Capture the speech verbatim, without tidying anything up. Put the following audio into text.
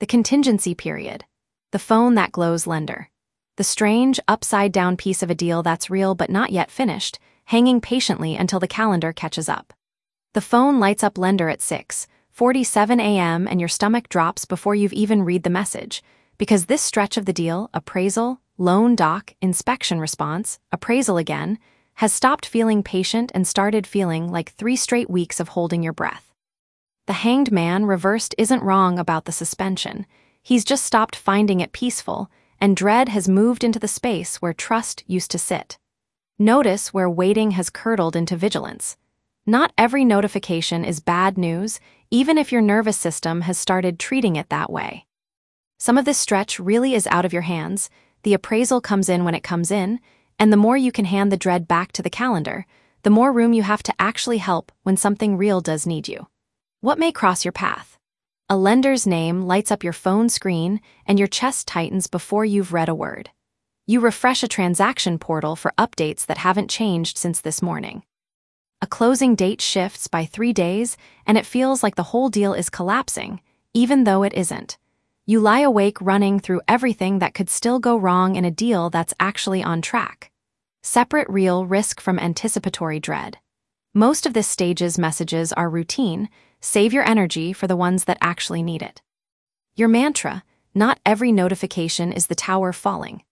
The contingency period. The phone that glows lender. The strange, upside-down piece of a deal that's real but not yet finished, hanging patiently until the calendar catches up. The phone lights up lender at six forty-seven a m and your stomach drops before you've even read the message, because this stretch of the deal, appraisal, loan doc, inspection response, appraisal again, has stopped feeling patient and started feeling like three straight weeks of holding your breath. The hanged man reversed isn't wrong about the suspension. He's just stopped finding it peaceful, and dread has moved into the space where trust used to sit. Notice where waiting has curdled into vigilance. Not every notification is bad news, even if your nervous system has started treating it that way. Some of this stretch really is out of your hands. The appraisal comes in when it comes in, and the more you can hand the dread back to the calendar, the more room you have to actually help when something real does need you. What may cross your path? A lender's name lights up your phone screen, and your chest tightens before you've read a word. You refresh a transaction portal for updates that haven't changed since this morning. A closing date shifts by three days, and it feels like the whole deal is collapsing, even though it isn't. You lie awake running through everything that could still go wrong in a deal that's actually on track. Separate real risk from anticipatory dread. Most of this stage's messages are routine. Save your energy for the ones that actually need it. Your mantra: not every notification is the tower falling.